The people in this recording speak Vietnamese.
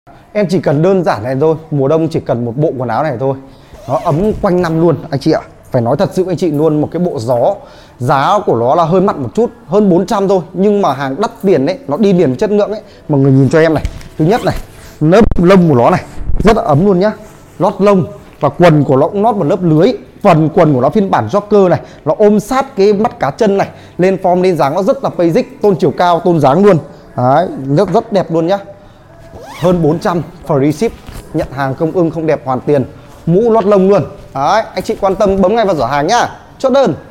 Em chỉ cần đơn giản này thôi, mùa đông chỉ cần một bộ quần áo này thôi, nó ấm quanh năm luôn anh chị ạ. Phải nói thật sự anh chị luôn, một cái bộ gió giá của nó là hơi mặn một chút, hơn 400 thôi, nhưng mà hàng đắt tiền đấy, nó đi liền với chất lượng ấy. Mọi người nhìn cho em này, thứ nhất này, lớp lông của nó này rất là ấm luôn nhá, lót lông, và quần của nó cũng lót một lớp lưới. Phần quần của nó phiên bản jogger này, nó ôm sát cái mắt cá chân này, lên form lên dáng nó rất là basic, tôn chiều cao tôn dáng luôn đấy, rất đẹp luôn nhá. Hơn 400 free ship, nhận hàng công ưng không đẹp hoàn tiền, mũ lót lông luôn đấy. Anh chị quan tâm bấm ngay vào giỏ hàng nhá, chốt đơn.